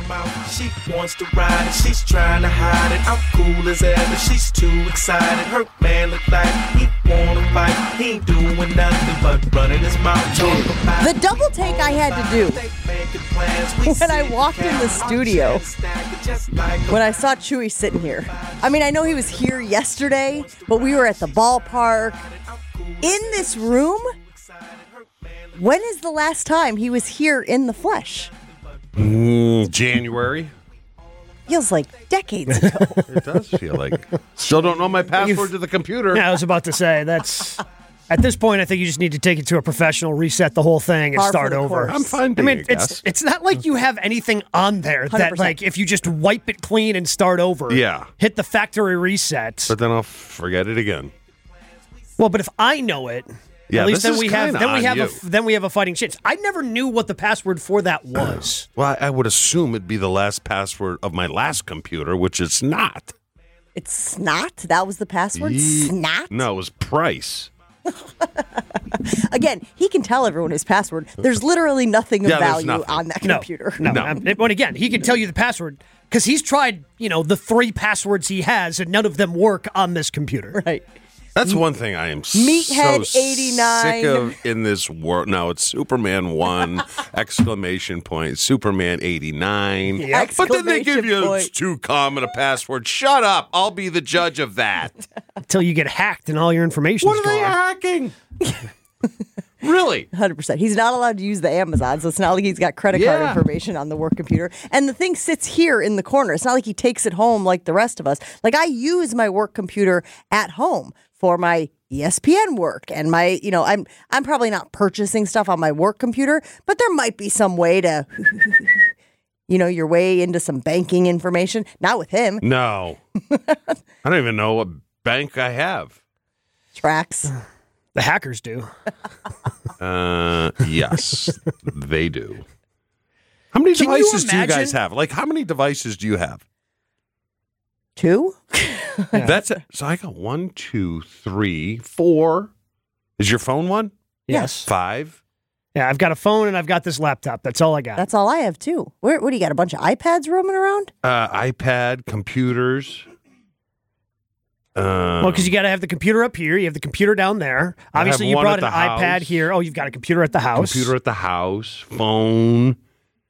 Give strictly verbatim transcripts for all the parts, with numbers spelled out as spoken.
She wants to ride and she's trying to hide it. I'm cool as ever, she's too excited. Her man look like he wanna fight. He ain't doing nothing but running his mouth. The double take I had to do when I walked in the studio, when I saw Chewy sitting here. I mean, I know he was here yesterday, but we were at the ballpark. In this room, when is the last time he was here in the flesh? Mm, January. Feels like decades ago. It does feel like. Still don't know my password You've, to the computer. Yeah, I was about to say, that's... At this point, I think you just need to take it to a professional, reset the whole thing, and Par start for the over. course. I'm fine I being mean, a it's guest. it's not like you have anything on there one hundred that, percent. like, if you just wipe it clean and start over, Yeah. hit the factory reset. But then I'll forget it again. Well, but if I know it, Yeah, at least this then is we have kinda then we on have you. a then we have a fighting chance. I never knew what the password for that was. Well, I, I would assume it'd be the last password of my last computer, which it's not. It's snot? That was the password? Ye- Snot? No, it was Price. Again, he can tell everyone his password. There's literally nothing of Yeah, there's value nothing. on that No, computer. no. No. Um, But again, he can tell you the password because he's tried, you know, the three passwords he has, and none of them work on this computer. Right. That's one thing I am Meathead so eighty-nine. sick of in this world. No, it's Superman one, exclamation point, Superman eighty-nine. Yep. But then they give Exclamation you point. it's too common a password. Shut up. I'll be the judge of that. Until you get hacked and all your information What is are they gone. hacking? Really? one hundred percent. He's not allowed to use the Amazon, so it's not like he's got credit card Yeah. information on the work computer. And the thing sits here in the corner. It's not like he takes it home like the rest of us. Like, I use my work computer at home for my E S P N work and my, you know, I'm I'm probably not purchasing stuff on my work computer, but there might be some way to, you know, your way into some banking information. Not with him. No. I don't even know what bank I have. Tracks. The hackers do. Uh, yes, they do. How many Can you devices do you imagine- guys have? Like, how many devices do you have? Two? That's it. So I got one, two, three, four. Is your phone one? Yes. Five. Yeah, I've got a phone and I've got this laptop. That's all I got. That's all I have, too. Where, what do you got? A bunch of iPads roaming around? Uh, iPad, computers. Um, Well, because you got to have the computer up here. You have the computer down there. I Obviously, have you one brought at an the iPad house. here. Oh, you've got a computer at the house. computer at the house, phone.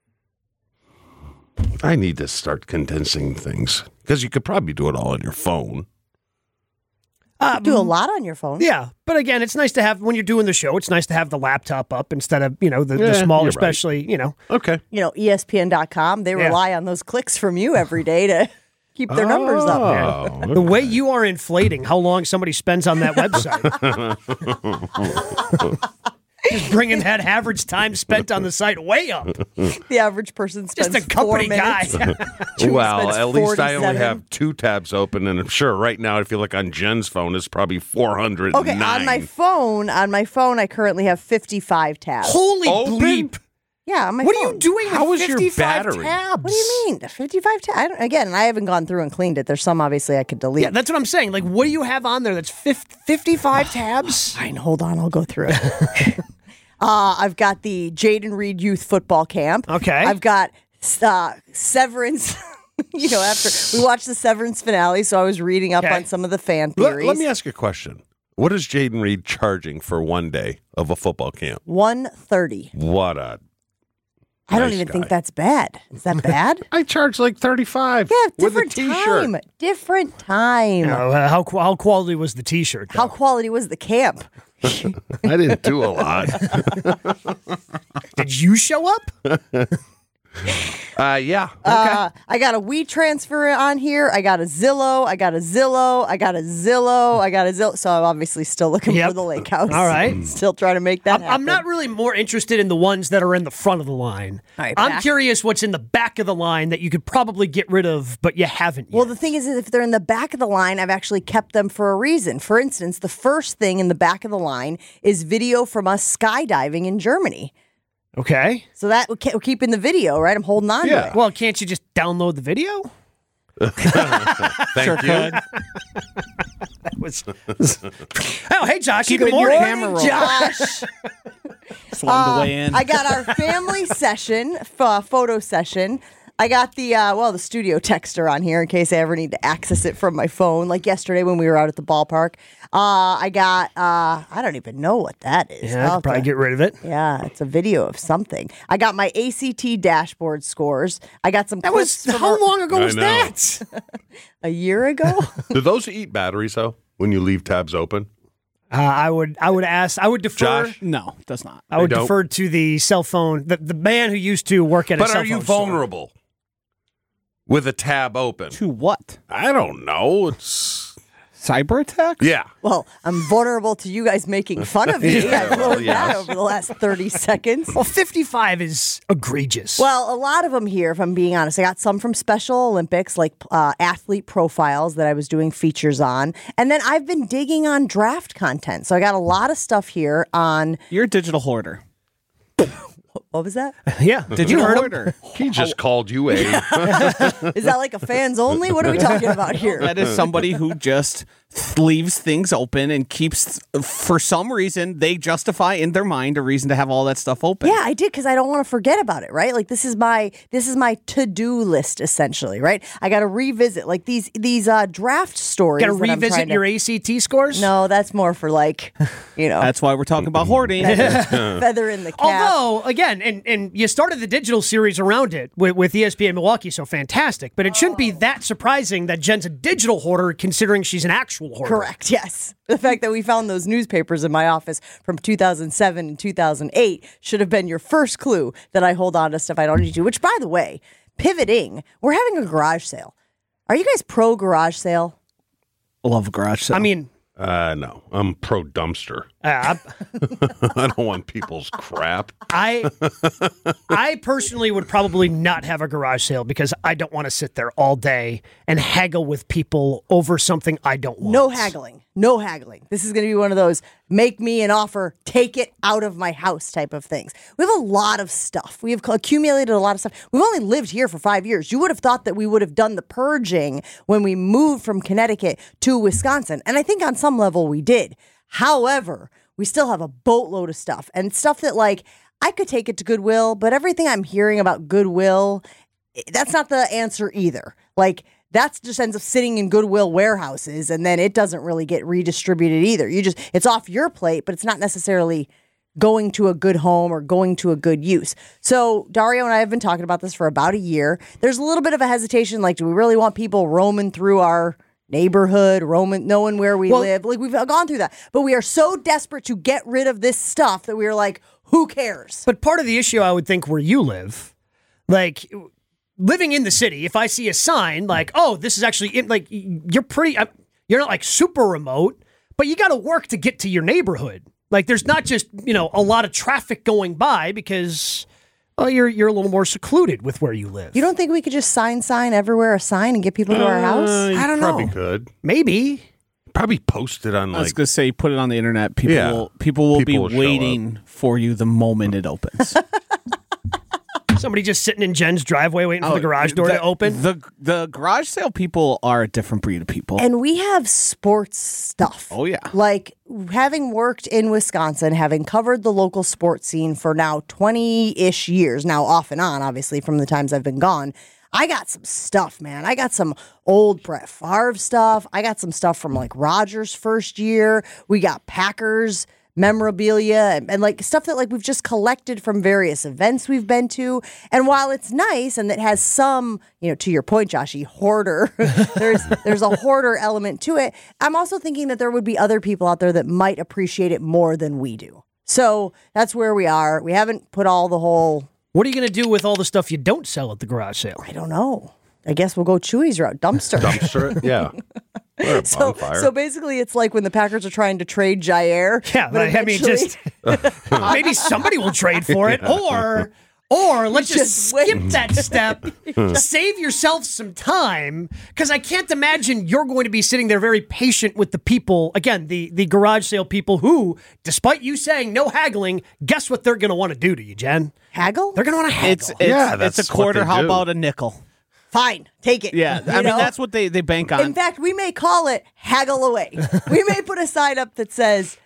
I need to start condensing things because you could probably do it all on your phone. Uh, Do a lot on your phone. Yeah, but again, it's nice to have when you're doing the show. It's nice to have the laptop up instead of you know the, the Yeah, smaller, you're right. especially you know. Okay. You know, E S P N dot com, they Yeah. rely on those clicks from you every day to keep their numbers up. Oh, The way you are inflating how long somebody spends on that website. Just bringing that average time spent on the site way up. The average person spends Just a company four guy. minutes. Chewy Well, spends at least I only forty-seven. have two tabs open, and I'm sure right now I feel like on Jen's phone it's probably four hundred nine. Okay, on my phone, on my phone, I currently have fifty-five tabs. Holy Open? bleep! Yeah, on my What phone. are you doing How with is your fifty-five battery? tabs? What do you mean? fifty-five tabs? I don't, again, I haven't gone through and cleaned it. There's some obviously I could delete. Yeah, that's what I'm saying. Like, what do you have on there that's fifty-five tabs? Fine, hold on, I'll go through it. uh, I've got the Jaden Reed Youth Football Camp. Okay. I've got uh, Severance. You know, after we watched the Severance finale, so I was reading up Okay. on some of the fan Let, theories. let me ask you a question. What is Jaden Reed charging for one day of a football camp? one thirty. What a... I don't Nice even think guy. that's bad. Is that bad? I charge like thirty-five Yeah, with a different t-shirt. time. Different time. Uh, how how quality was the T-shirt? How though? quality was the camp? I didn't do a lot. Did you show up? Uh, yeah. Uh, I got a WeTransfer on here. I got a Zillow. I got a Zillow. I got a Zillow. I got a Zillow. So I'm obviously still looking Yep. for the lake house. All right. Still trying to make that I'm, happen. I'm not really more interested in the ones that are in the front of the line. All right, I'm back. curious what's in the back of the line that you could probably get rid of, but you haven't yet. Well, the thing is, is, if they're in the back of the line, I've actually kept them for a reason. For instance, the first thing in the back of the line is video from us skydiving in Germany. okay. So that we're ke- we're keeping the video, right? I'm holding on Yeah. to it. Well, can't you just download the video? Thank you. That was. Oh, hey, Josh. Keep good it in your morning. camera roll. Josh. Just wanted to weigh in. I got our family session, f- uh, photo session. I got the, uh, well, the studio texter on here in case I ever need to access it from my phone, like yesterday when we were out at the ballpark. Uh, I got, uh, I don't even know what that is. Yeah, I could probably get rid of it. Yeah, it's a video of something. I got my A C T dashboard scores. I got some That was, clips from how our- long ago I was know. that? a year ago. Do those eat batteries, though, when you leave tabs open? Uh, I would I would ask, I would defer. Josh? No, does not. I would They don't. defer to the cell phone, the, the man who used to work at a But cell are you phone store. vulnerable with a tab open? To what? I don't know. It's Cyber attacks? yeah. Well, I'm vulnerable to you guys making fun of me. Yeah, I've well, learned yes. that over the last thirty seconds. Well, fifty-five is egregious. Well, a lot of them here, if I'm being honest. I got some from Special Olympics, like uh, athlete profiles that I was doing features on. And then I've been digging on draft content. So I got a lot of stuff here on, You're a digital hoarder. what was that? yeah. Did you Digital heard him? hoarder. He just called you a. Is that like a fans only? What are we talking about here? That is somebody who just leaves things open and keeps, for some reason, they justify in their mind a reason to have all that stuff open. Yeah, I did because I don't want to forget about it, right? Like this is my this is my to-do list essentially, right? I got to revisit like these these uh, draft stories. Got to that I'm revisit trying to- your A C T scores? No, that's more for like, you know, That's why we're talking about hoarding. feather in the cap. Although, again, and, and you started the digital series around it with, with E S P N Milwaukee, so fantastic. But it shouldn't be that surprising that Jen's a digital hoarder considering she's an actual hoarder. Correct, yes. The fact that we found those newspapers in my office from two thousand seven and two thousand eight should have been your first clue that I hold on to stuff I don't need to. Which, by the way, pivoting, we're having a garage sale. Are you guys pro garage sale? Love a garage sale. I mean, Uh, no, I'm pro dumpster. uh, I don't want people's crap. I I personally would probably not have a garage sale because I don't want to sit there all day and haggle with people over something I don't want. No haggling. No haggling. This is going to be one of those make me an offer, take it out of my house type of things. We have a lot of stuff. We have accumulated a lot of stuff. We've only lived here for five years. You would have thought that we would have done the purging when we moved from Connecticut to Wisconsin. And I think on some level we did. However, we still have a boatload of stuff and stuff that like I could take it to Goodwill, but everything I'm hearing about Goodwill, that's not the answer either. Like, that just ends up sitting in Goodwill warehouses, and then it doesn't really get redistributed either. You just it's off your plate, but it's not necessarily going to a good home or going to a good use. So Dario and I have been talking about this for about a year. There's a little bit of a hesitation, like, do we really want people roaming through our neighborhood, roaming, knowing where we Well- live? Like, we've gone through that. But we are so desperate to get rid of this stuff that we are like, who cares? But part of the issue, I would think, where you live, like living in the city, if I see a sign like, oh, this is actually in, like, you're pretty, uh, you're not like super remote, but you got to work to get to your neighborhood. Like, there's not just, you know, a lot of traffic going by because, well, you're you're a little more secluded with where you live. You don't think we could just sign, sign everywhere a sign and get people to our house? Uh, you I don't probably know. could. Maybe. Probably post it on I was like. going to say, put it on the internet. People Yeah. will people will People will be show waiting for you the moment it opens. Somebody just sitting in Jen's driveway waiting for the garage door the, to open. The the garage sale people are a different breed of people. And we have sports stuff. Oh, yeah. Like having worked in Wisconsin, having covered the local sports scene for now twenty-ish years, now off and on, obviously, from the times I've been gone. I got some stuff, man. I got some old Brett Favre stuff. I got some stuff from like Rodgers' first year. We got Packers memorabilia and, and like stuff that like we've just collected from various events we've been to. And while it's nice and it has some, you know, to your point, Joshy, hoarder, there's there's a hoarder element to it. I'm also thinking that there would be other people out there that might appreciate it more than we do. So that's where we are. We haven't put all the whole, What are you going to do with all the stuff you don't sell at the garage sale? I don't know. I guess we'll go Chewy's route, dumpster. Dumpster it? Yeah. Or a So, bonfire. so basically, it's like when the Packers are trying to trade Jair. Yeah, but like, I mean, eventually- just maybe somebody will trade for it, or or let's just, just wait. skip that step, save yourself some time, because I can't imagine you're going to be sitting there very patient with the people. Again, the the garage sale people who, despite you saying no haggling, guess what they're going to want to do to you, Jen? haggle. They're going to want to haggle. it's it's, Yeah, it's that's a quarter. what they How do. about a nickel? Fine, take it. Yeah, You I mean know? that's what they, they bank on. In fact, we may call it haggle away. We may put a sign up that says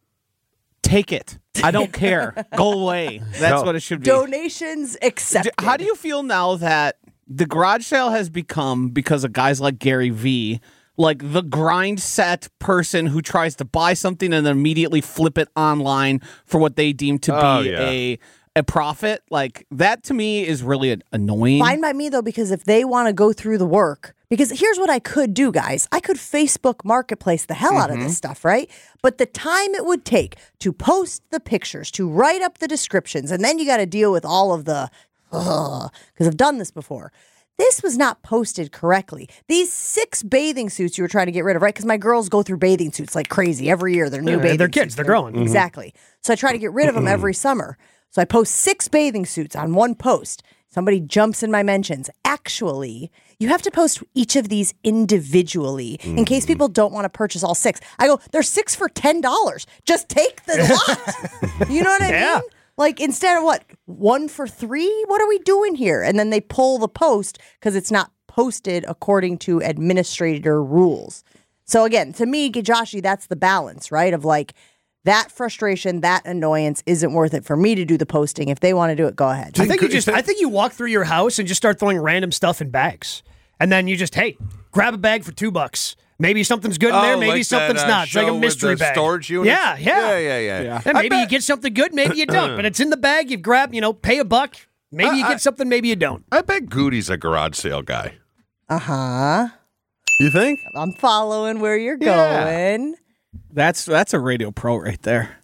Take it. I don't care. Go away. That's No. what it should be. donations accepted. How do you feel now that the garage sale has become, because of guys like Gary Vee, like the grind set person who tries to buy something and then immediately flip it online for what they deem to Oh, be yeah. a a profit. Like that to me is really annoying. Fine by me, though, because if they want to go through the work, because here's what I could do, guys. I could Facebook Marketplace the hell out of this stuff, right? But the time it would take to post the pictures, to write up the descriptions, and then you got to deal with all of the, because I've done this before. This was not posted correctly. These six bathing suits you were trying to get rid of, right? Because my girls go through bathing suits like crazy every year. They're new Yeah, bathing they're kids. suits. They're growing. Exactly. So I try to get rid of them every summer. So I post six bathing suits on one post. Somebody jumps in my mentions. Actually, you have to post each of these individually in case people don't want to purchase all six. I go, there's six for ten dollars. Just take the lot. You know what I Yeah. mean? Like, instead of what? One for three? What are we doing here? And then they pull the post because it's not posted according to administrator rules. So again, to me, Joshie, that's the balance, right? Of like, that frustration, that annoyance isn't worth it for me to do the posting. If they want to do it, go ahead. I think you just I think you walk through your house and just start throwing random stuff in bags. And then you just, hey, grab a bag for two bucks. Maybe something's good in there, Oh, uh, like maybe that, something's uh, not. It's like show a with mystery the bag. storage units? Yeah, yeah. Yeah, yeah, yeah. Yeah. And I maybe you bet- get something good, maybe you don't. But it's in the bag, you grab, you know, pay a buck. Maybe you I- get something, maybe you don't. I bet Goody's a garage sale guy. Uh-huh. You think? I'm following where you're Yeah. going. That's that's a radio pro right there.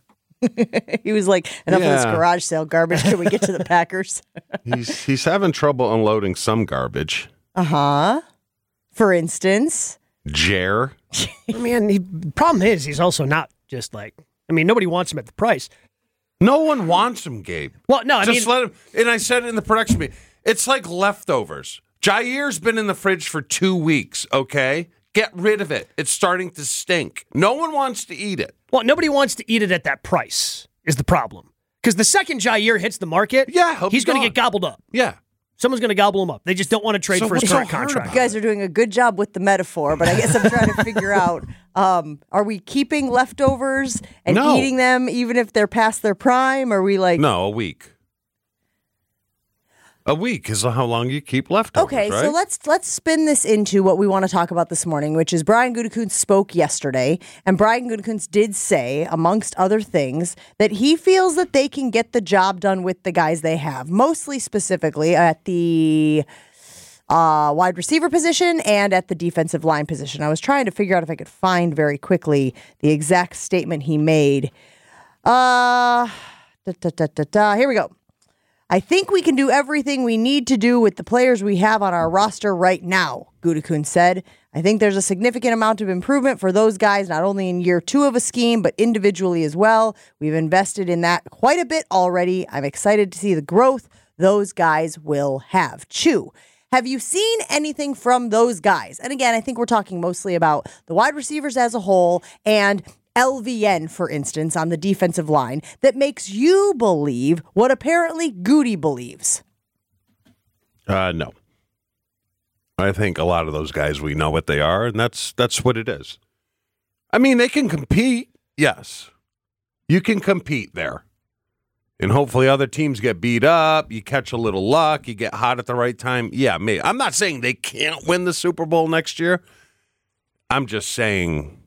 He was like, enough of this Yeah. garage sale garbage. Can we get to the Packers? He's he's having trouble unloading some garbage. Uh-huh. For instance. Jer. I mean, the problem is he's also not just like, I mean, nobody wants him at the price. No one wants him, Gabe. Well, no, I Just mean, let him. And I said it in the production meeting. It's like leftovers. Jair's been in the fridge for two weeks, okay? Get rid of it. It's starting to stink. No one wants to eat it. well, nobody wants to eat it at that price is the problem. Because the second Jair hits the market, Yeah, he'll be he's going to gone. get gobbled up. Yeah. Someone's going to gobble him up. They just don't want to trade So for his what's so current hard contract. about You guys are doing a good job with the metaphor, but I guess I'm trying to figure out, um, are we keeping leftovers and No. eating them even if they're past their prime? Are we like... No, a week. A week is how long you keep leftovers, Okay, right? so let's let's spin this into what we want to talk about this morning, which is Brian Gutekunst spoke yesterday, and Brian Gutekunst did say, amongst other things, that he feels that they can get the job done with the guys they have, mostly specifically at the uh, wide receiver position and at the defensive line position. I was trying to figure out if I could find very quickly the exact statement he made. Uh, da, da, da, da, da. Here we go. I think we can do everything we need to do with the players we have on our roster right now, Gutekunst said. I think there's a significant amount of improvement for those guys, not only in year two of a scheme, but individually as well. We've invested in that quite a bit already. I'm excited to see the growth those guys will have. Chew. Have you seen anything from those guys? And again, I think we're talking mostly about the wide receivers as a whole and L V N, for instance, on the defensive line that makes you believe what apparently Goody believes. Uh, no. I think a lot of those guys, we know what they are, and that's that's what it is. I mean, they can compete. Yes. You can compete there. And hopefully other teams get beat up. You catch a little luck. You get hot at the right time. Yeah, me. I'm not saying they can't win the Super Bowl next year. I'm just saying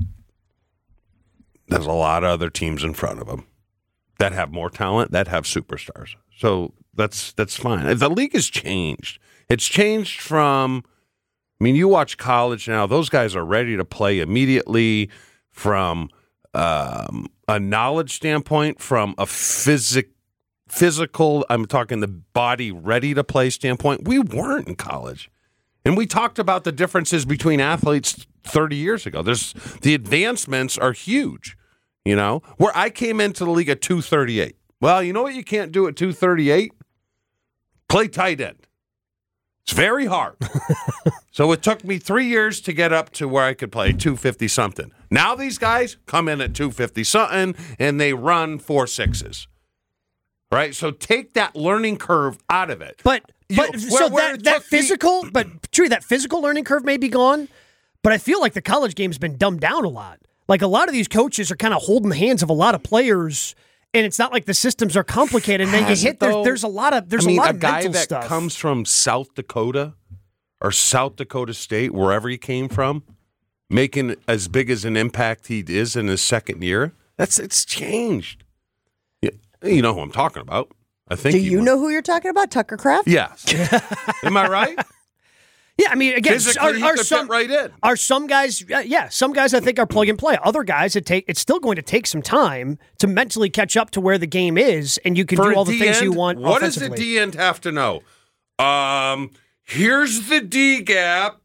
there's a lot of other teams in front of them that have more talent, that have superstars. So that's that's fine. The league has changed. It's changed from, I mean, you watch college now, those guys are ready to play immediately from um, a knowledge standpoint, from a physic, physical, I'm talking the body ready to play standpoint. We weren't in college. And we talked about the differences between athletes thirty years ago. There's the advancements are huge, you know, where I came into the league at two thirty-eight. Well, you know what you can't do at two thirty-eight? Play tight end. It's very hard. So it took me three years to get up to where I could play two fifty something. Now these guys come in at two fifty something and they run four sixes. Right? So take that learning curve out of it. But You- but where- so where that, it that took me- physical, but true, that physical learning curve may be gone. But I feel like the college game's been dumbed down a lot. Like a lot of these coaches are kind of holding the hands of a lot of players and it's not like the systems are complicated. And then you Has it, hit, there's, though? there's a lot of, there's I mean, a lot a of guy mental that stuff. comes from South Dakota or South Dakota State, wherever he came from, making as big as an impact he is in his second year. That's it's changed. You, you know who I'm talking about. I think. Do he you would. know who you're talking about? Tucker Kraft? Yes. Am I right? Yeah, I mean, again, Physically, are, he are could some fit right in. are some guys? Uh, yeah, some guys I think are plug and play. Other guys, it take it's still going to take some time to mentally catch up to where the game is, and you can For do a all the things D-end, you want. What does the offensively. D end have to know? Um, here's the D gap.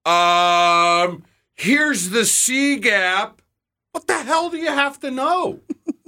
Um, here's the C gap. What the hell do you have to know?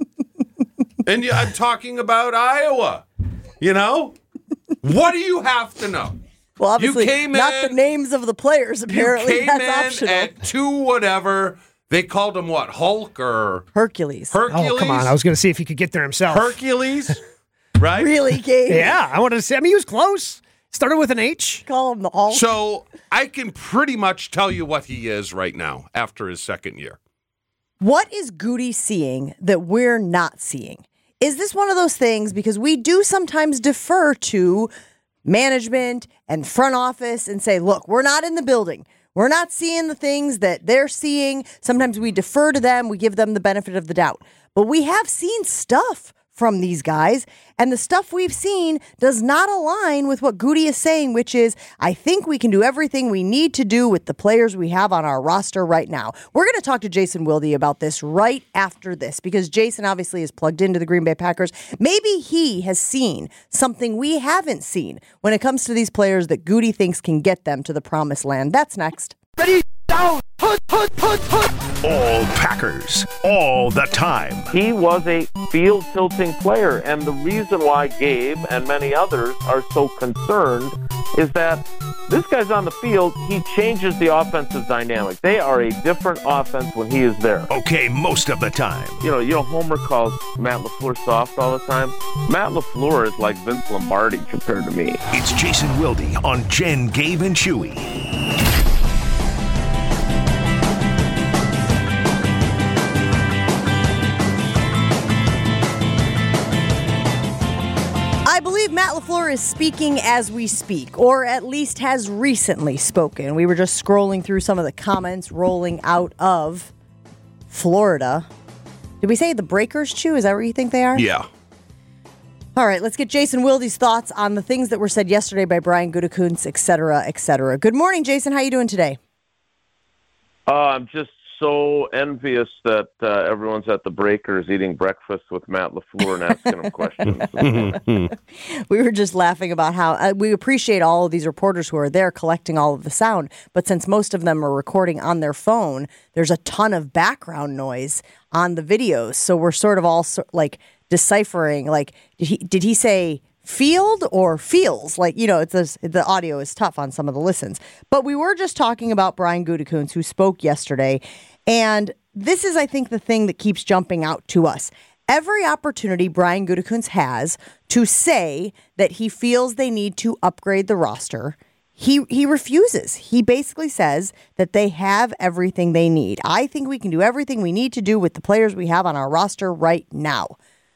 And you, I'm talking about Iowa. You know, what do you have to know? Well, obviously, You came not in- the names of the players. Apparently, you came that's in optional. at two whatever. They called him what? Hulk or Hercules. Hercules? Oh, come on! I was going to see if he could get there himself. Hercules, right? Really, Gabe? Yeah, I wanted to say. I mean, he was close. Started with an H. Call him the Hulk. So I can pretty much tell you what he is right now after his second year. What is Goody seeing that we're not seeing? Is this one of those things, because we do sometimes defer to management and front office and say, look, we're not in the building. We're not seeing the things that they're seeing. Sometimes we defer to them. We give them the benefit of the doubt. But we have seen stuff from these guys, and the stuff we've seen does not align with what Goody is saying, which is, I think we can do everything we need to do with the players we have on our roster right now. We're going to talk to Jason Wilde about this right after this, because Jason obviously is plugged into the Green Bay Packers. Maybe he has seen something we haven't seen when it comes to these players that Goody thinks can get them to the promised land. That's next. Ready, down, put, put, put, put. All Packers, all the time. He was a field tilting player, and the reason why Gabe and many others are so concerned is that this guy's on the field, he changes the offensive dynamic. They are a different offense when he is there. Okay, most of the time. You know, you know, Homer calls Matt LaFleur soft all the time. Matt LaFleur is like Vince Lombardi compared to me. It's Jason Wilde on Jen, Gabe, and Chewy. I believe Matt LaFleur is speaking as we speak, or at least has recently spoken. We were just scrolling through some of the comments rolling out of Florida. Did we say the Breakers, Chew? Is that where you think they are? Yeah. All right, let's get Jason Wilde's thoughts on the things that were said yesterday by Brian Gutekunst, et cetera, et cetera. Good morning, Jason. How you doing today? Uh, I'm just so envious that uh, everyone's at the Breakers eating breakfast with Matt LaFleur and asking him questions. We were just laughing about how uh, we appreciate all of these reporters who are there collecting all of the sound, but since most of them are recording on their phone, there's a ton of background noise on the videos. So we're sort of all so, like deciphering, like, did he did he say field or feels? Like, you know, it's a, the audio is tough on some of the listens. But we were just talking about Brian Gutekunst, who spoke yesterday, and this is, I think, the thing that keeps jumping out to us. Every opportunity Brian Gutekunst has to say that he feels they need to upgrade the roster, he he refuses. He basically says that they have everything they need. I think we can do everything we need to do with the players we have on our roster right now.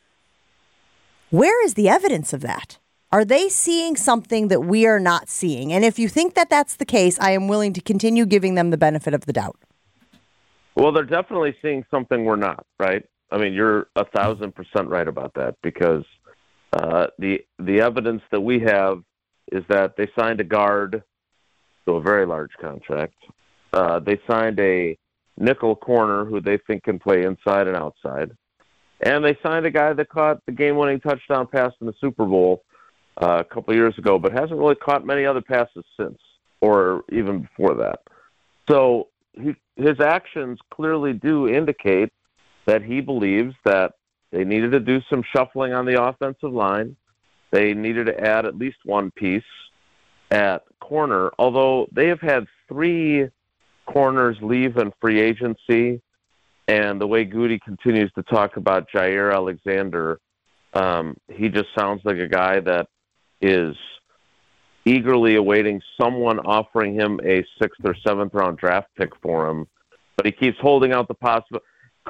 Where is the evidence of that? Are they seeing something that we are not seeing? And if you think that that's the case, I am willing to continue giving them the benefit of the doubt. Well, they're definitely seeing something we're not, right? I mean, you're a thousand percent right about that, because uh, the the evidence that we have is that they signed a guard to a very large contract. Uh, they signed a nickel corner who they think can play inside and outside. And they signed a guy that caught the game-winning touchdown pass in the Super Bowl uh, a couple of years ago, but hasn't really caught many other passes since, or even before that. So he, his actions clearly do indicate that he believes that they needed to do some shuffling on the offensive line. They needed to add at least one piece at corner, although they have had three corners leave in free agency. And the way Goody continues to talk about Jair Alexander, um, he just sounds like a guy that is eagerly awaiting someone offering him a sixth or seventh round draft pick for him. But he keeps holding out the possibility. Could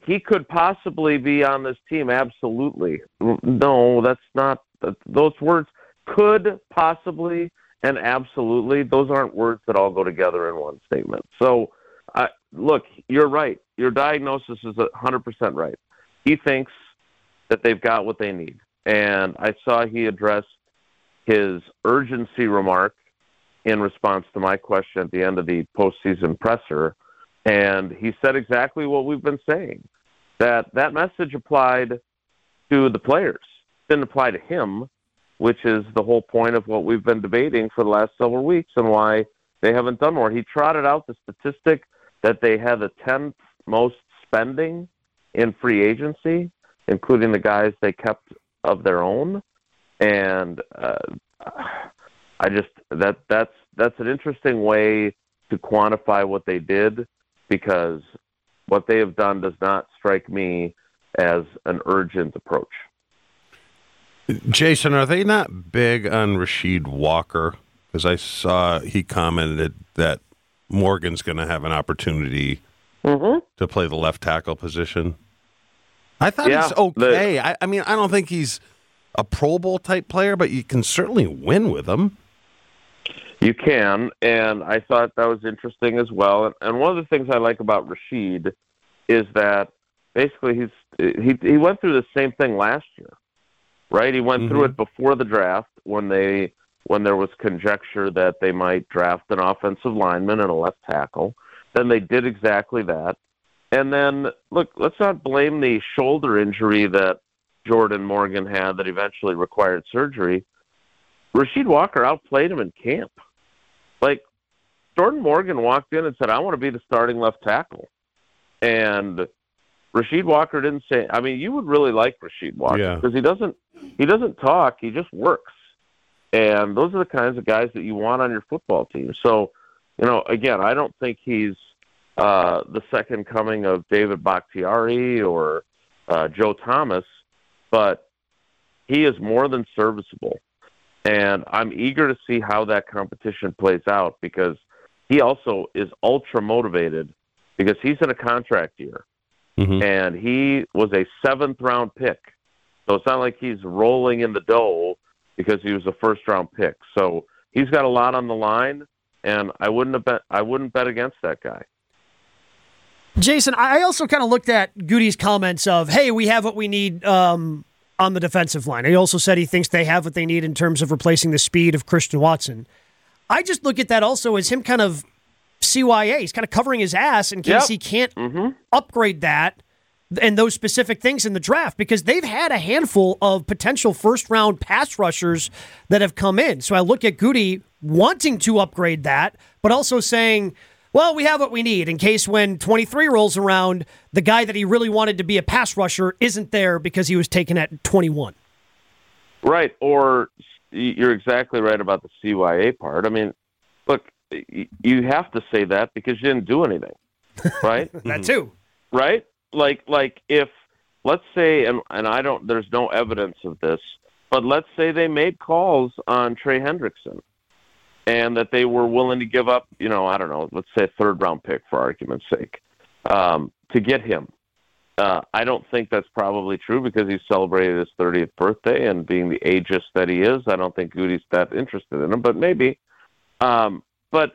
he could possibly be on this team. Absolutely. No, that's not, those words could possibly and absolutely, those aren't words that all go together in one statement. So, uh, look, you're right. Your diagnosis is one hundred percent right. He thinks that they've got what they need. And I saw he addressed his urgency remark in response to my question at the end of the postseason presser. And he said exactly what we've been saying, that that message applied to the players. It didn't apply to him, which is the whole point of what we've been debating for the last several weeks and why they haven't done more. He trotted out the statistic that they had the tenth most spending in free agency, including the guys they kept of their own. And uh, I just, that that's that's an interesting way to quantify what they did, because what they have done does not strike me as an urgent approach. Jason, are they not big on Rasheed Walker? Because I saw he commented that Morgan's going to have an opportunity mm-hmm. to play the left tackle position. I thought yeah, he's okay. the, I, I mean, I don't think he's a Pro Bowl type player, but you can certainly win with him. You can, and I thought that was interesting as well. And, and one of the things I like about Rasheed is that basically he's he he went through the same thing last year, right? He went mm-hmm. through it before the draft when they when there was conjecture that they might draft an offensive lineman and a left tackle. Then they did exactly that. And then, look, let's not blame the shoulder injury that Jordan Morgan had that eventually required surgery. Rasheed Walker outplayed him in camp. Like, Jordan Morgan walked in and said, I want to be the starting left tackle. And Rasheed Walker didn't say, I mean, you would really like Rasheed Walker because yeah. he doesn't he doesn't talk, he just works. And those are the kinds of guys that you want on your football team. So, you know, again, I don't think he's uh, the second coming of David Bakhtiari or uh, Joe Thomas, but he is more than serviceable. And I'm eager to see how that competition plays out, because he also is ultra motivated because he's in a contract year. Mm-hmm. And he was a seventh round pick. So it's not like he's rolling in the dough because he was a first round pick. So he's got a lot on the line, and I wouldn't have bet I wouldn't bet against that guy. Jason, I also kind of looked at Goody's comments of, hey, we have what we need um, on the defensive line. He also said he thinks they have what they need in terms of replacing the speed of Christian Watson. I just look at that also as him kind of C Y A. He's kind of covering his ass in case yep. he can't mm-hmm. upgrade that and those specific things in the draft, because they've had a handful of potential first-round pass rushers that have come in. So I look at Goody wanting to upgrade that, but also saying, well, we have what we need in case when twenty-three rolls around, the guy that he really wanted to be a pass rusher isn't there because he was taken at twenty-one. Right, or you're exactly right about the C Y A part. I mean, look, you have to say that because you didn't do anything, right? That too. Right? Like, like if, let's say, and, and I don't, there's no evidence of this, but let's say they made calls on Trey Hendrickson and that they were willing to give up, you know, I don't know, let's say a third round pick for argument's sake, um, to get him. Uh, I don't think that's probably true because he celebrated his thirtieth birthday, and being the ageist that he is, I don't think Goody's that interested in him, but maybe. Um, but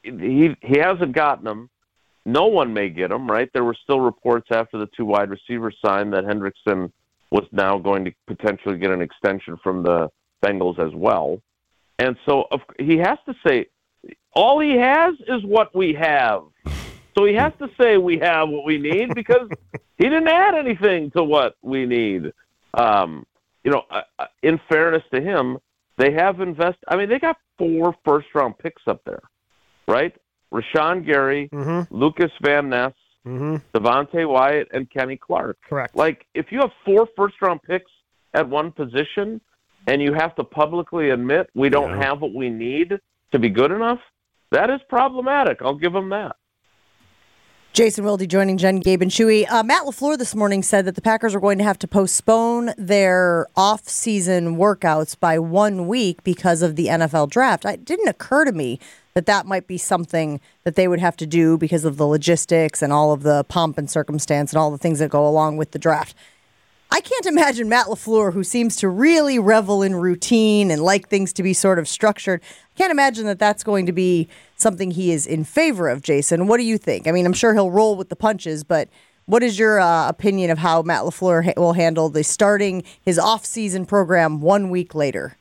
he he hasn't gotten him. No one may get him, right? There were still reports after the two wide receivers signed that Hendrickson was now going to potentially get an extension from the Bengals as well. And so of, he has to say, all he has is what we have. So he has to say we have what we need because he didn't add anything to what we need. Um, you know, uh, in fairness to him, they have invested. I mean, they got four first-round picks up there, right? Rashawn Gary, mm-hmm. Lucas Van Ness, mm-hmm. Devontae Wyatt, and Kenny Clark. Correct. Like, if you have four first-round picks at one position and you have to publicly admit we don't yeah. have what we need to be good enough, that is problematic. I'll give them that. Jason Wilde joining Jen, Gabe, and Chewy. Uh, Matt LaFleur this morning said that the Packers are going to have to postpone their off-season workouts by one week because of the N F L draft. It didn't occur to me that that might be something that they would have to do because of the logistics and all of the pomp and circumstance and all the things that go along with the draft. I can't imagine Matt LaFleur, who seems to really revel in routine and like things to be sort of structured. I can't imagine that that's going to be something he is in favor of, Jason. What do you think? I mean, I'm sure he'll roll with the punches, but what is your uh, opinion of how Matt LaFleur ha- will handle the starting his off-season program one week later?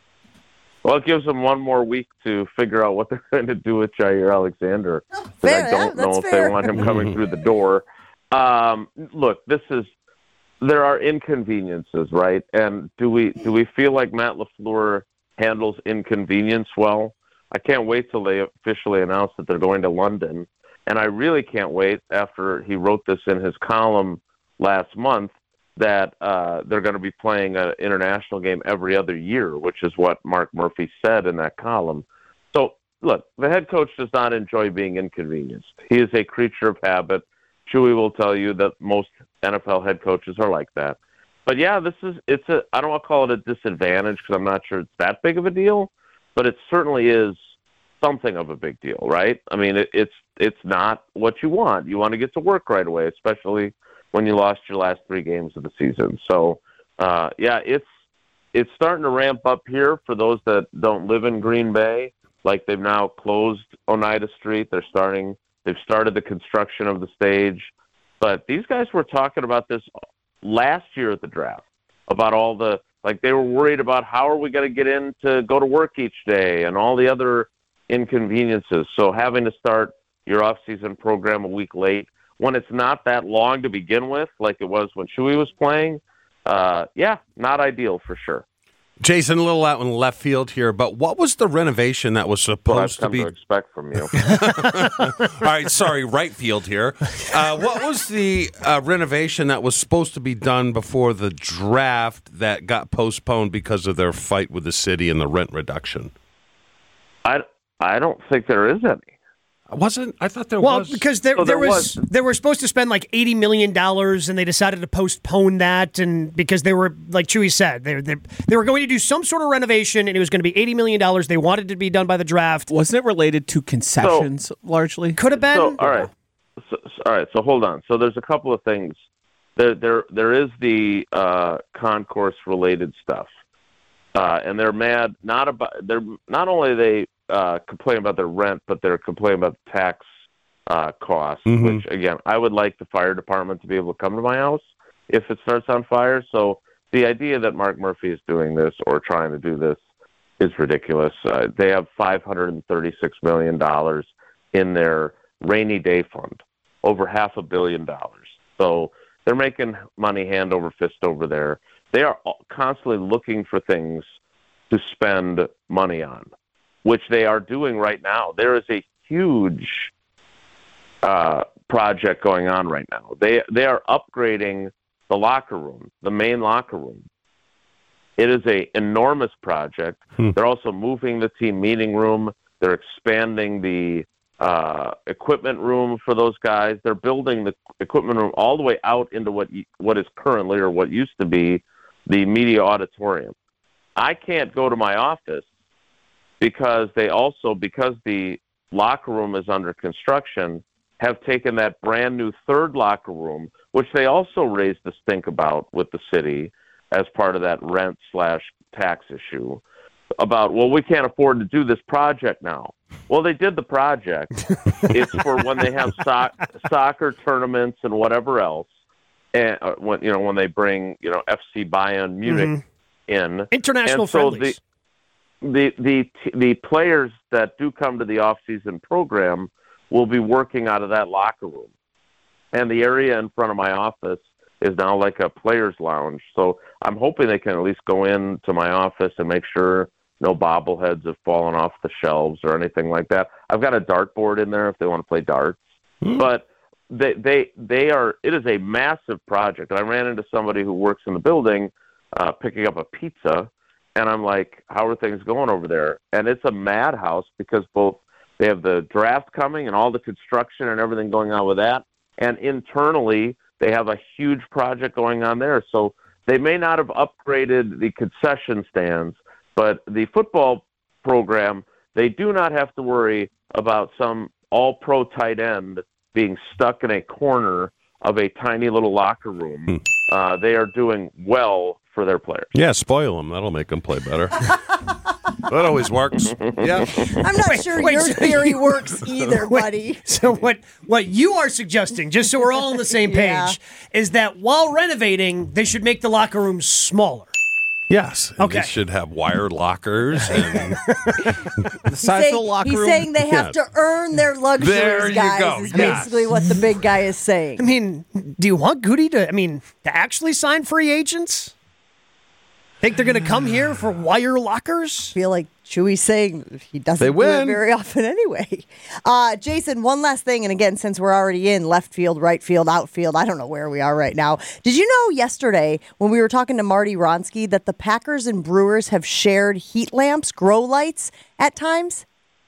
Well, it gives them one more week to figure out what they're going to do with Jair Alexander. Oh, Because fair, I don't yeah, know that's if fair. they want him coming through the door. Um, look, this is there are inconveniences, right? And do we do we feel like Matt LaFleur handles inconvenience well? I can't wait till they officially announce that they're going to London. And I really can't wait after he wrote this in his column last month that uh, they're going to be playing an international game every other year, which is what Mark Murphy said in that column. So, look, the head coach does not enjoy being inconvenienced. He is a creature of habit. Chewy will tell you that most N F L head coaches are like that. But, yeah, this is – it's a – I don't want to call it a disadvantage because I'm not sure it's that big of a deal, but it certainly is something of a big deal, right? I mean, it, it's it's not what you want. You want to get to work right away, especially when you lost your last three games of the season. So, uh, yeah, it's it's starting to ramp up here for those that don't live in Green Bay. Like they've now closed Oneida Street. They're starting. They've started the construction of the stage. But these guys were talking about this last year at the draft about all the like they were worried about how are we going to get in to go to work each day and all the other inconveniences. So having to start your off-season program a week late when it's not that long to begin with, like it was when Chewy was playing, uh, yeah, not ideal for sure. Jason, a little out in left field here, but what was the renovation that was supposed well, I've come to be? to expect from you. All right, sorry, right field here. Uh, what was the uh, renovation that was supposed to be done before the draft that got postponed because of their fight with the city and the rent reduction? I, I don't think there is any. Wasn't I thought there well, was? Well, because there, oh, there, there was, was they were supposed to spend like eighty million dollars, and they decided to postpone that, and because they were, like Chewy said, they, they, they were going to do some sort of renovation, and it was going to be eighty million dollars. They wanted it to be done by the draft. Wasn't it related to concessions so, largely? Could have been. So, all right. So, all right. So hold on. So there's a couple of things. There, there, there is the uh, concourse-related stuff, uh, and they're mad. Not about. They're not only they. Uh, complain about their rent, but they're complaining about the tax uh, costs, Mm-hmm. which, again, I would like the fire department to be able to come to my house if it starts on fire. So the idea that Mark Murphy is doing this or trying to do this is ridiculous. Uh, they have five hundred thirty-six million dollars in their rainy day fund, over half a billion dollars. So they're making money hand over fist over there. They are constantly looking for things to spend money on, which they are doing right now. There is a huge uh, project going on right now. They they are upgrading the locker room, the main locker room. It is a enormous project. Hmm. They're also moving the team meeting room. They're expanding the uh, equipment room for those guys. They're building the equipment room all the way out into what what is currently or what used to be the media auditorium. I can't go to my office because they also, because the locker room is under construction, have taken that brand new third locker room, which they also raised the stink about with the city as part of that rent slash tax issue about, well, we can't afford to do this project now. Well, they did the project. It's for when they have so- soccer tournaments and whatever else, and uh, when you know when they bring you know F C Bayern Munich mm-hmm. in international and so friendlies. The, The the the players that do come to the off-season program will be working out of that locker room, and the area in front of my office is now like a players' lounge. So I'm hoping they can at least go into my office and make sure no bobbleheads have fallen off the shelves or anything like that. I've got a dartboard in there if they want to play darts, mm-hmm. but they they they are. It is a massive project. And I ran into somebody who works in the building uh, picking up a pizza. And I'm like, how are things going over there? And it's a madhouse because both they have the draft coming and all the construction and everything going on with that. And internally, they have a huge project going on there. So they may not have upgraded the concession stands, but the football program, they do not have to worry about some all-pro tight end being stuck in a corner of a tiny little locker room. Hmm. Uh, they are doing well for their players. Yeah, spoil them. That'll make them play better. That always works. Yeah. I'm not Wait, sure wait, your so theory you- works either, Wait, buddy. So what what you are suggesting, just so we're all on the same page, Yeah. is that while renovating, they should make the locker rooms smaller. Yes. And Okay. They should have wired lockers. And The size Saying- of the locker he's room. saying they have Yeah. to earn their luxuries, There you guys, go. is Yes. basically what the big guy is saying. I mean, do you want Goody to, I mean, to actually sign free agents? Think they're going to come here for wire lockers? I feel like Chewy's saying he doesn't They do win. it very often anyway. Uh, Jason, one last thing, and again, since we're already in left field, right field, outfield, I don't know where we are right now. Did you know yesterday when we were talking to Marty Ronsky that the Packers and Brewers have shared heat lamps, grow lights at times?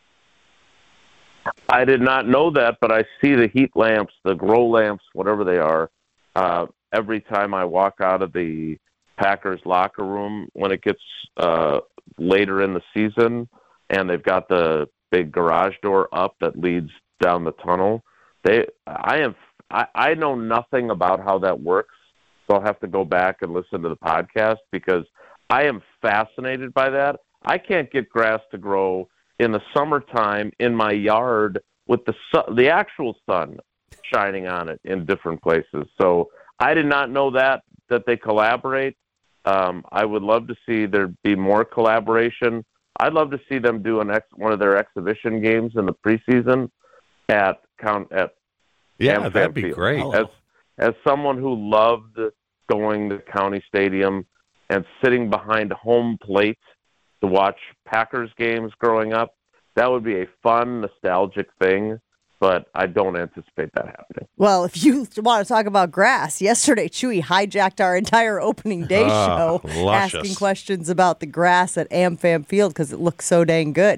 I did not know that, but I see the heat lamps, the grow lamps, whatever they are, uh, every time I walk out of the Packers locker room when it gets uh, later in the season, and they've got the big garage door up that leads down the tunnel. They, I am, I, I know nothing about how that works, so I'll have to go back and listen to the podcast because I am fascinated by that. I can't get grass to grow in the summertime in my yard with the sun, the actual sun shining on it in different places. So I did not know that that they collaborate. Um, I would love to see there be more collaboration. I'd love to see them do an ex, one of their exhibition games in the preseason at count at yeah, Amfam that'd be Field. great. As as someone who loved going to County Stadium and sitting behind home plate to watch Packers games growing up, that would be a fun, nostalgic thing. But I don't anticipate that happening. Well, if you want to talk about grass, yesterday Chewy hijacked our entire opening day Ah, show luscious. asking questions about the grass at AmFam Field because it looks so dang good.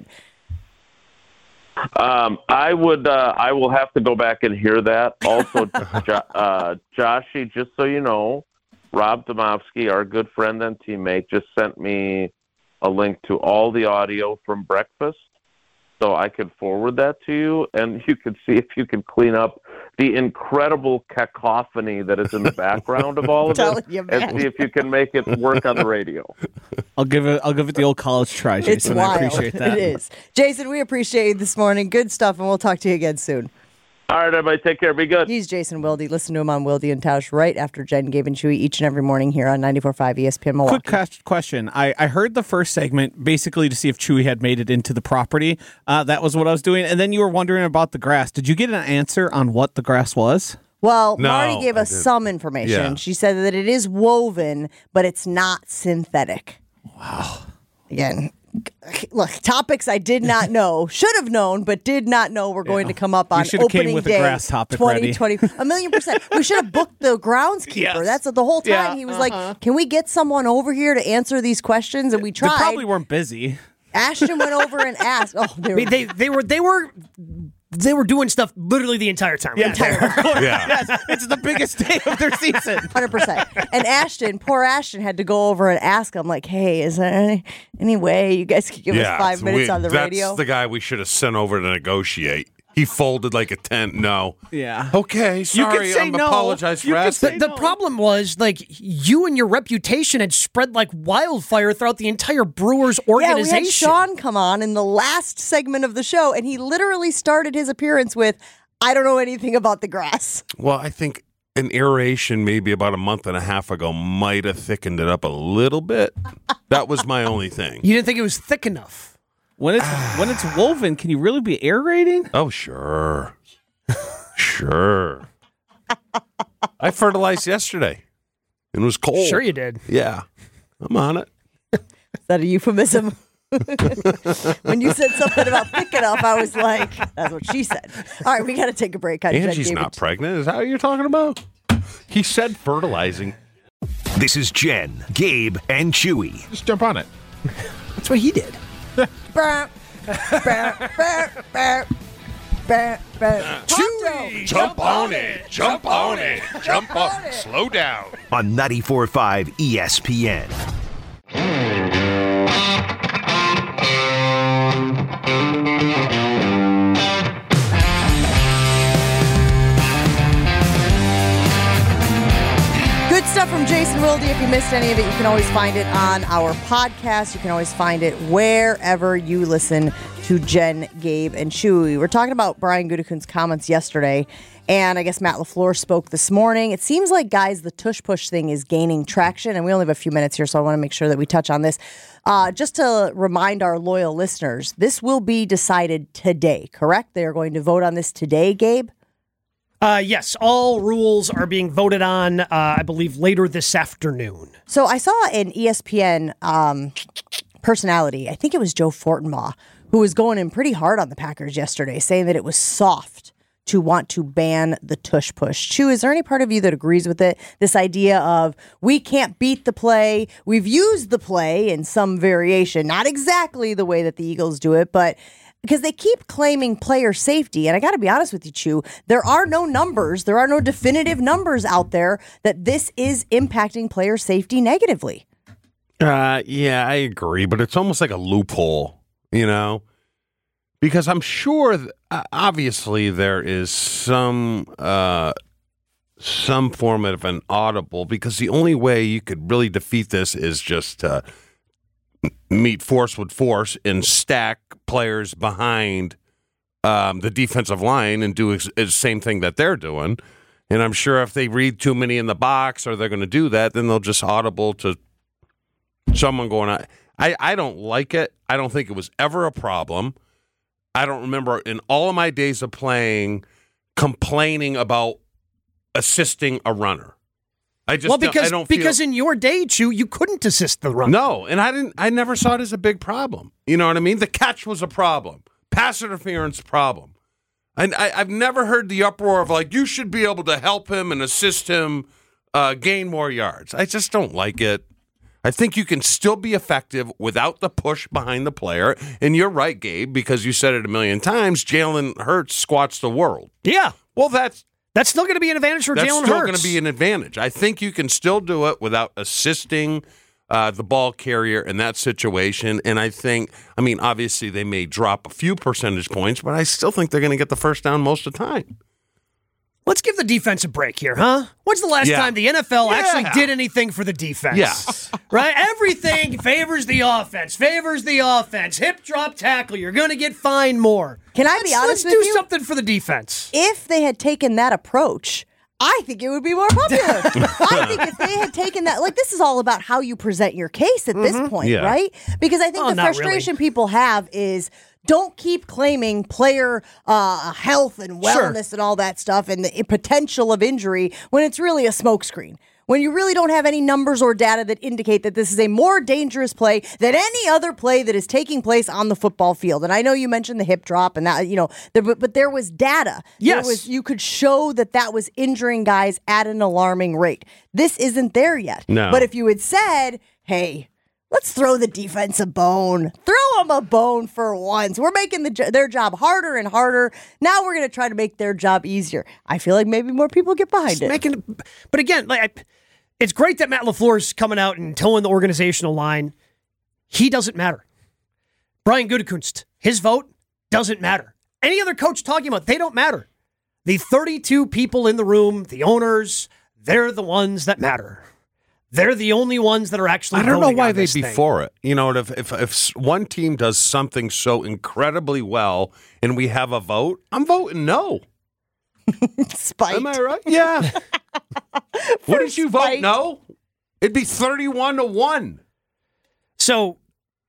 Um, I would. Uh, I will have to go back and hear that. Also, jo- uh, Joshy, just so you know, Rob Domofsky, our good friend and teammate, just sent me a link to all the audio from breakfast, so I could forward that to you, and you could see if you could clean up the incredible cacophony that is in the background of all of Telling it, you, and man. see if you can make it work on the radio. I'll give it. I'll give it the old college try, Jason. It's wild. I appreciate that. It is. Jason, we appreciate you this morning. Good stuff, and we'll talk to you again soon. All right, everybody, take care. Be good. He's Jason Wilde. Listen to him on Wilde and Tausch right after Jen, Gabe, and Chewy each and every morning here on ninety-four point five E S P N Milwaukee. Quick ques- question. I, I heard the first segment basically to see if Chewy had made it into the property. Uh, that was what I was doing. And then you were wondering about the grass. Did you get an answer on what the grass was? Well, No, Marty gave I us didn't. some information. Yeah. She said that it is woven, but it's not synthetic. Wow. Again, look, topics I did not know, should have known, but did not know were going to come up on should have came opening with a day grass topic twenty ready. twenty. A million percent. We should have booked the groundskeeper. Yes. That's the whole time. Yeah, he was uh-huh. like, "Can we get someone over here to answer these questions?" And we They tried. probably weren't busy. Ashton went over and asked. Oh, they I were mean, they they were they were they were doing stuff literally the entire time. Yeah, Yeah. yes, it's the biggest day of their season. one hundred percent. And Ashton, poor Ashton, had to go over and ask him, like, "Hey, is there any, any way you guys could give yeah. us five so minutes we- on the that's radio?" the guy we should have sent over to negotiate. He folded like a tent. No. Yeah. Okay, You sorry. could say I'm no. apologize for You could asking. say The, the problem was, like, you and your reputation had spread like wildfire throughout the entire Brewers Yeah, organization. we had Sean come on in the last segment of the show, and he literally started his appearance with, "I don't know anything about the grass." Well, I think an aeration maybe about a month and a half ago might have thickened it up a little bit. That was my only thing. You didn't think it was thick enough. When it's when it's woven, can you really be aerating? Oh, sure. Sure. I fertilized yesterday. It was cold. Sure you did. Yeah. I'm on it. Is that a euphemism? When you said something about thick enough, I was like, that's what she said. All right, we got to take a break. Angie's not pregnant. Is that what you're talking about? He said fertilizing. This is Jen, Gabe, and Chewy. Just jump on it. That's what he did. Bear, bear, bear, bear, bear. Chewy, jump on it, jump on it, jump on it. Slow down. On ninety-four point five E S P N. Good stuff from Jason Wilde. If you missed any of it, you can always find it on our podcast. You can always find it wherever you listen to Jen, Gabe, and Chewy. We're talking about Brian Gutekunst's comments yesterday, and I guess Matt LaFleur spoke this morning. It seems like, guys, the tush-push thing is gaining traction, and we only have a few minutes here, so I want to make sure that we touch on this. Uh, just to remind our loyal listeners, this will be decided today, correct? They are going to vote on this today, Gabe? Uh, yes, all rules are being voted on, uh, I believe, later this afternoon. So I saw an E S P N um, personality, I think it was Joe Fortenbaugh, who was going in pretty hard on the Packers yesterday, saying that it was soft to want to ban the tush push. Chew, is there any part of you that agrees with it? This idea of we can't beat the play. We've used the play in some variation, not exactly the way that the Eagles do it, but because they keep claiming player safety. And I got to be honest with you, Chew, there are no numbers, there are no definitive numbers out there that this is impacting player safety negatively. Uh, yeah, I agree, but it's almost like a loophole, you know, because I'm sure, th- uh, obviously, there is some uh, some form of an audible, because the only way you could really defeat this is just to meet force with force and stack players behind um, the defensive line and do ex- the same thing that they're doing. And I'm sure if they read too many in the box or they're going to do that, then they'll just audible to someone going on. I, I don't like it. I don't think it was ever a problem. I don't remember in all of my days of playing complaining about assisting a runner. I just well, don't, because I don't because feel, in your day, Chew, you couldn't assist the run. No, and I didn't. I never saw it as a big problem. You know what I mean? The catch was a problem. Pass interference problem. And I, I've never heard the uproar of like you should be able to help him and assist him uh, gain more yards. I just don't like it. I think you can still be effective without the push behind the player. And you're right, Gabe, because you said it a million times. Jalen Hurts squats the world. Yeah. Well, that's That's still going to be an advantage for Jalen Hurts. That's still going to be an advantage. I think you can still do it without assisting uh, the ball carrier in that situation. And I think, I mean, obviously they may drop a few percentage points, but I still think they're going to get the first down most of the time. Let's give the defense a break here, huh? When's the last Yeah. time the N F L Yeah. actually did anything for the defense? Yes. Right? Everything favors the offense, favors the offense. Hip drop tackle, you're going to get fined more. Can I let's, be honest let's with do you? something for the defense. If they had taken that approach, I think it would be more popular. I think if they had taken that, like, this is all about how you present your case at this point, Yeah. right? Because I think Oh, the not frustration people have is don't keep claiming player uh, health and wellness and all that stuff and the potential of injury when it's really a smokescreen. When you really don't have any numbers or data that indicate that this is a more dangerous play than any other play that is taking place on the football field. And I know you mentioned the hip drop and that, you know, there, but, but there was data. Yes. There was, you could show that that was injuring guys at an alarming rate. This isn't there yet. No. But if you had said, hey, let's throw the defense a bone. Throw them a bone for once. We're making the, jo- their job harder and harder. Now we're going to try to make their job easier. I feel like maybe more people get behind it. Making, but again, like I, it's great that Matt LaFleur's coming out and towing the organizational line. He doesn't matter. Brian Gutekunst, his vote doesn't matter. Any other coach talking about, they don't matter. The thirty-two people in the room, the owners, they're the ones that matter. They're the only ones that are actually I don't know voting why on they'd this be thing. for it. You know, if, if if one team does something so incredibly well and we have a vote, I'm voting no. Spite. Am I right? Yeah. Wouldn't you vote spite. no? It'd be thirty-one to one. So,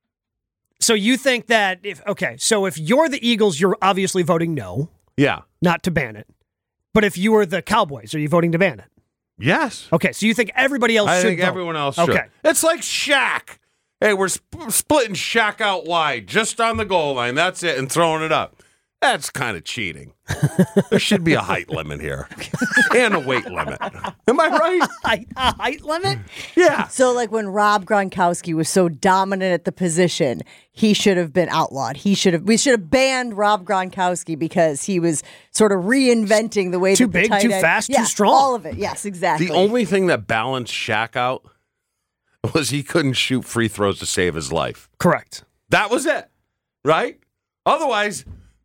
so you think that if okay, so if you're the Eagles, you're obviously voting no, Yeah. not to ban it. But if you were the Cowboys, are you voting to ban it? Yes. Okay, so you think everybody else I should think vote. everyone else should. Okay. It's like Shaq. Hey, we're sp- splitting Shaq out wide, just on the goal line. That's it, and throwing it up. That's kind of cheating. There should be a height limit here and a weight limit. Am I right? Height, a height limit? Yeah. So, like when Rob Gronkowski was so dominant at the position, he should have been outlawed. He should have. We should have banned Rob Gronkowski because he was sort of reinventing the way Too that the big, tight too end- fast, too Yeah, strong. All of it. Yes, exactly. The only thing that balanced Shaq out was he couldn't shoot free throws to save his life. Correct. That was it, right? Otherwise,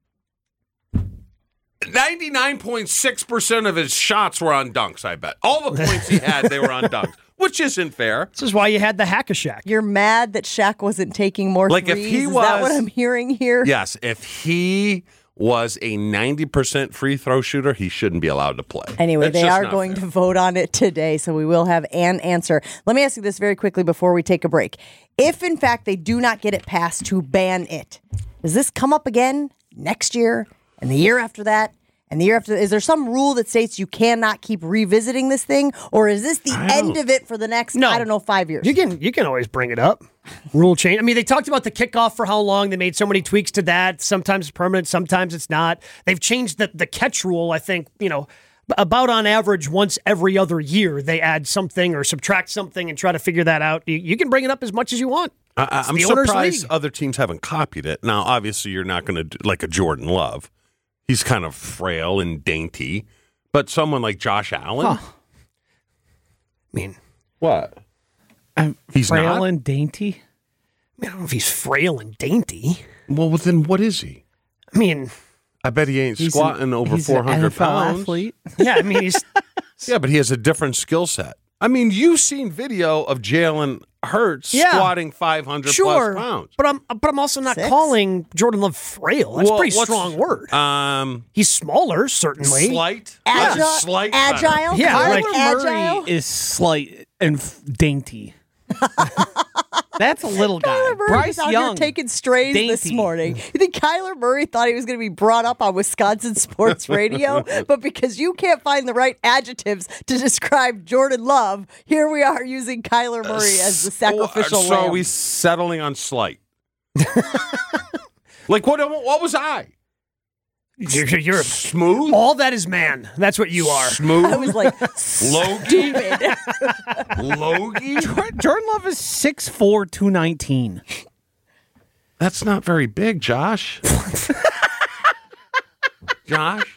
ninety-nine point six percent of his shots were on dunks, I bet. All the points he had, they were on dunks, which isn't fair. This is why you had the Hack-a-Shack. You're mad that Shaq wasn't taking more Like, if threes? he Is that what was- I'm hearing here? Yes, if he was a ninety percent free throw shooter, he shouldn't be allowed to play. Anyway, That's they just are not going fair. to vote on it today, so we will have an answer. Let me ask you this very quickly before we take a break. If, in fact, they do not get it passed to ban it, does this come up again next year and the year after that? And the year after, is there some rule that states you cannot keep revisiting this thing? Or is this the end of it for the next, No. I don't know, five years? You can you can always bring it up. Rule change. I mean, they talked about the kickoff for how long. They made so many tweaks to that. Sometimes it's permanent, sometimes it's not. They've changed the, the catch rule, I think, you know, about on average once every other year. They add something or subtract something and try to figure that out. You, you can bring it up as much as you want. I, I- It's I'm the owner's surprised league. other teams haven't copied it. Now, obviously, you're not going to do like a Jordan Love. He's kind of frail and dainty, but someone like Josh Allen, Huh. I mean, what? I'm He's frail not? and dainty. I don't know if he's frail and dainty. Well, then what is he? I mean, I bet he ain't He's squatting an- over he's an four hundred N F L pounds. athlete. yeah, I mean, he's Yeah, but he has a different skill set. I mean, you've seen video of Jalen Hurts Yeah. squatting five hundred sure, plus pounds. but I'm but I'm also not Six? calling Jordan Love frail. That's a Well, pretty what's- strong word. Um, He's smaller, certainly. slight, Agile, Yeah, slight better. agile, Yeah, Kyler like- Kyler agile. Murray is slight and f- dainty. That's a little guy. Kyler Murray Bryce is out Young. here taking strays this dainty. morning. You think Kyler Murray thought he was going to be brought up on Wisconsin sports radio? But because you can't find the right adjectives to describe Jordan Love, here we are using Kyler Murray as the sacrificial so lamb. are we settling on slight? Like what? What was I? You're, you're Smooth, all that is man. That's what you are. smooth, I was like, Logie, stupid. Logie. Jordan Love is six foot four, two nineteen. That's not very big, Josh. Josh,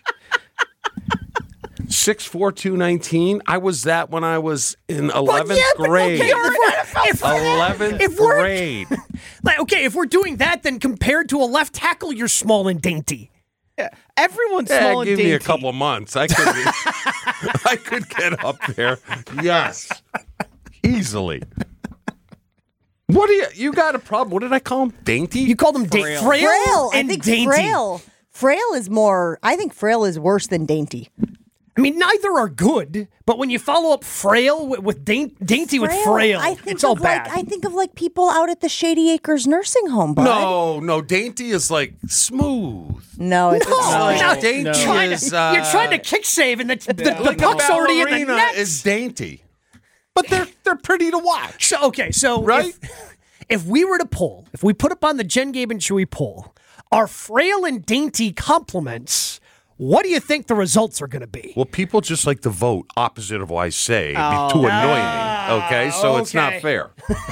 six four, two nineteen. I was that when I was in eleventh yeah, but grade. okay, if we're- Eleventh if we're- grade. Like, okay, if we're doing that, then compared to a left tackle, you're small and dainty. Everyone's Yeah, small and give dainty. me a couple months. I could, be, I could get up there. Yes, easily. What do you? You got a problem? What did I call him? Dainty? You called him dainty, Frail. frail, frail. I and think dainty. frail. Frail is more, I think frail is worse than dainty. I mean, neither are good, but when you follow up frail with, with daint, dainty with frail, I think it's all of like, bad. I think of like people out at the Shady Acres nursing home, bud. no, no. Dainty is like smooth. No, it's No, Like, no, dainty no. Trying to- is. Uh, you're trying to kick save, and the, the, the like a puck's already in the ballerina net. is dainty, but they're they're pretty to watch. So okay, so Right? if, if we were to poll, if we put up on the Jen, Gabe, and Chewy poll, our frail and dainty compliments, what do you think the results are going to be? Well, people just like to vote opposite of what I say to annoy me. Okay, so it's not okay. fair.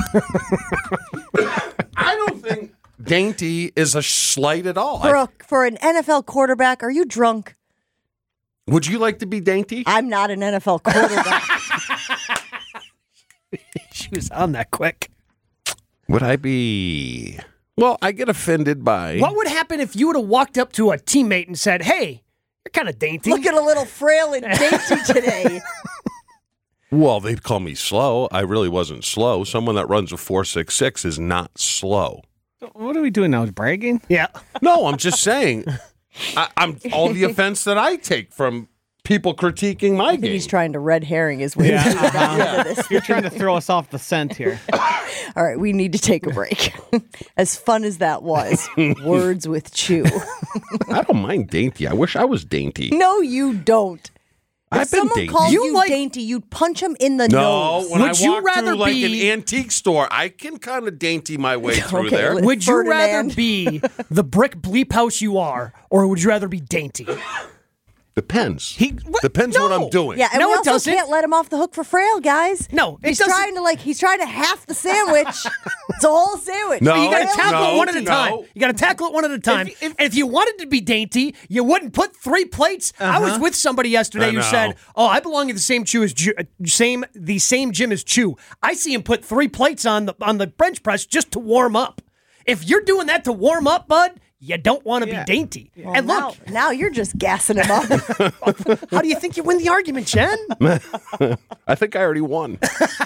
I don't think dainty is a slight at all. for I- a, for an N F L quarterback. Are you drunk? would you like to be dainty? I'm not an N F L quarterback. She was on that quick. Would I be? Well, I get offended by. What would happen if you would have walked up to a teammate and said, "Hey, you're kind of dainty"? Look at a little frail and dainty today. Well, they'd call me slow. I really wasn't slow. Someone that runs a four six six is not slow. What are we doing now? Bragging? yeah. No, I'm just saying. I, I'm all the offense that I take from people critiquing my I think game. he's trying to red herring his way Yeah, into the back of this. You're trying to throw us off the scent here. All right, we need to take a break. As fun as that was, words with Chew. I don't mind dainty. I wish I was dainty. No, you don't. If I've been someone dainty. calls You you, like- dainty, you'd punch him in the No, nose. when Would I you walk rather through like be- an antique store, I can kind of dainty my way through Okay, there. li- Would you rather Ferdinand. be the brick bleep house you are, or would you rather be dainty? Depends. He- what? Depends what No. I'm doing. Yeah, and No, we it also doesn't. can't let him off the hook for frail, guys. No, it he's doesn't. trying to like he's trying to half the sandwich. It's a whole sandwich. No, You got to no, tackle it one at a no. time. You got to tackle it one at a time. If- if- and if you wanted to be dainty, you wouldn't put three plates. I was with somebody yesterday I who know. said, "Oh, I belong in the same chew as Ju- uh, same the same gym as Chew. I see him put three plates on the on the bench press just to warm up. If you're doing that to warm up, bud, you don't want to Yeah. be dainty. Well, and now, look, now you're just gassing him up. how do you think you win the argument, Jen? I think I already won.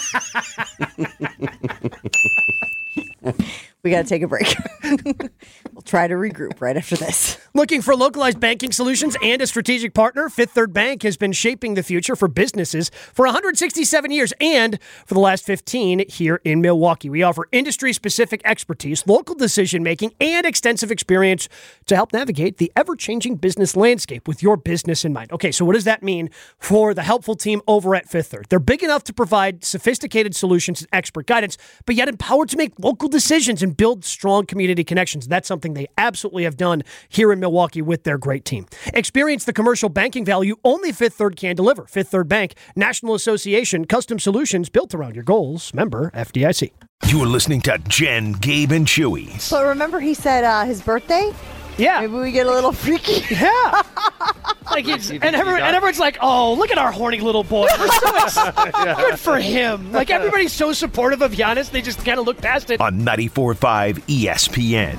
We got to take a break. We'll try to regroup right after this. Looking for localized banking solutions and a strategic partner? Fifth Third Bank has been shaping the future for businesses for one hundred sixty-seven years and for the last fifteen here in Milwaukee. We offer industry-specific expertise, local decision-making, and extensive experience to help navigate the ever-changing business landscape with your business in mind. Okay, so what does that mean for the helpful team over at Fifth Third? They're big enough to provide sophisticated solutions and expert guidance, but yet empowered to make local decisions and build strong community connections. That's something they absolutely have done here in Milwaukee with their great team. Experience the commercial banking value only Fifth Third can deliver. Fifth Third Bank, National Association, custom solutions built around your goals. Member F D I C. You're listening to Jen, Gabe, and Chewy. But remember, he said uh, his birthday. Yeah. Maybe we get a little freaky. Yeah. Like it's, and, everyone, and everyone's like, oh, look at our horny little boy. We're so ex- Good for him. Like everybody's so supportive of Giannis, they just kind of look past it. On ninety-four point five E S P N.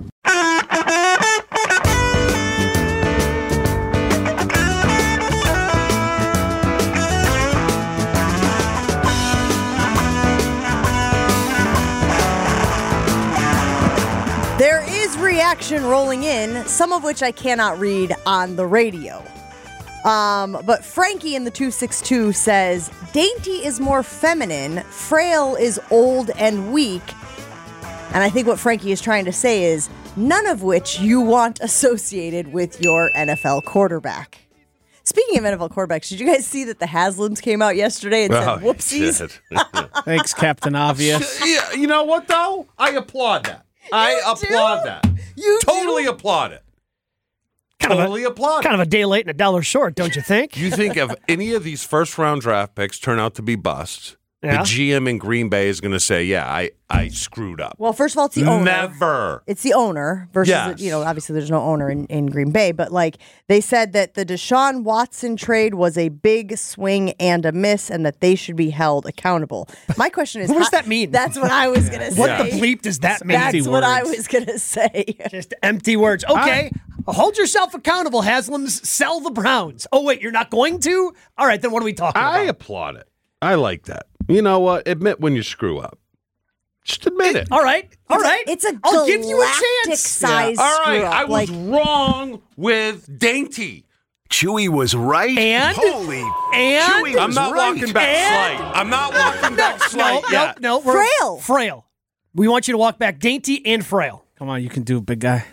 There is reaction rolling in, some of which I cannot read on the radio. Um, but Frankie in the two six two says, dainty is more feminine, frail is old and weak. And I think what Frankie is trying to say is, none of which you want associated with your N F L quarterback. Speaking of N F L quarterbacks, did you guys see that the Haslams came out yesterday and said, Oh, whoopsies? shit. Thanks, Captain Obvious. Yeah, you know what, though? I applaud that. I You applaud do? that. You Totally do? applaud it. Kind of a- Totally applaud Kind it. of a day late and a dollar short, don't you think? You think if any of these first round draft picks turn out to be busts, Yeah. the G M in Green Bay is going to say, yeah, I, I screwed up. Well, first of all, it's the owner. Never. It's the owner versus, Yes. you know, obviously there's no owner in, in Green Bay, but like they said that the Deshaun Watson trade was a big swing and a miss and that they should be held accountable. My question is, What does how- that mean? That's what I was going to say. What the bleep does that mean? That's Empty what I words. was going to say. Just empty words. Okay. Hold yourself accountable, Haslams. Sell the Browns. Oh, wait, you're not going to? All right, then what are we talking I about? applaud it. I like that. You know what? Admit when you screw up. Just admit it. All right. All right. It's a I'll give you a galactic chance. size All right, screw up. I was like, wrong with dainty. Chewy was right. And? Holy. And? Chewy I'm was not right. walking back And- slight. I'm not walking back No, slight no, yet. no. we're- Frail. Frail. We want you to walk back dainty and frail. Come on, you can do it, big guy.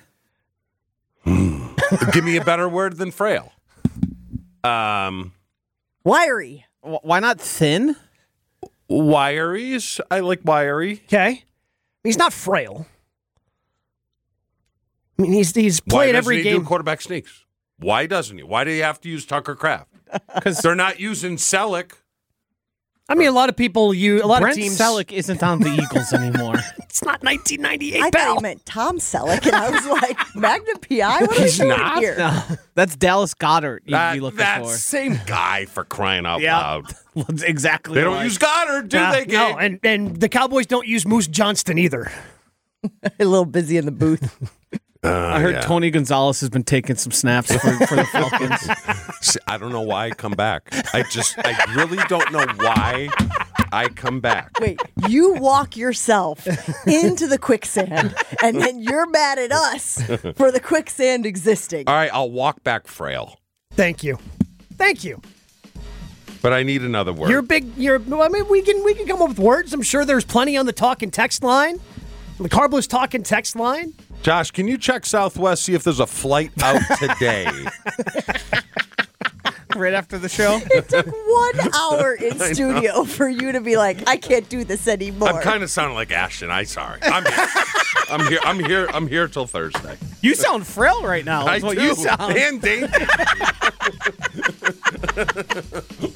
Give me a better word than frail. Um, wiry. Wh- Why not thin? wiries. I like wiry. Okay. He's not frail. I mean, he's he's Why played doesn't every he game. do quarterback sneaks? Why doesn't he? Why do you have to use Tucker Kraft? Because They're not using Selleck. I mean, a lot of people use a lot Brent of teams. Selleck isn't on the Eagles anymore. It's not nineteen ninety-eight. I pal. thought you meant Tom Selleck, and I was like, Magnum P I? What are we He's doing not? here? No, that's Dallas Goddard you'd That, be looking that for. same guy for crying out Yeah. loud. That's exactly. They don't like- use Goddard, do Uh, they? no, Gabe? and and the Cowboys don't use Moose Johnston either. A little busy in the booth. I heard yeah. Tony Gonzalez has been taking some snaps for, for the Falcons. See, I don't know why I come back. I just, I really don't know why I come back. Wait, you walk yourself into the quicksand, and then you're mad at us for the quicksand existing. All right, I'll walk back frail, Thank you, thank you. but I need another word. You're big. You're. I mean, we can we can come up with words. I'm sure there's plenty on the talk and text line. The Carbos talk and text line. Josh, can you check Southwest, see if there's a flight out today? right after the show? It took one hour in studio for you to be like, I can't do this anymore. I'm kind of sounding like Ashton. I'm sorry. I'm here. I'm here. I'm here. I'm here till Thursday. You sound frail right now. That's I what do. you sound. And dainty.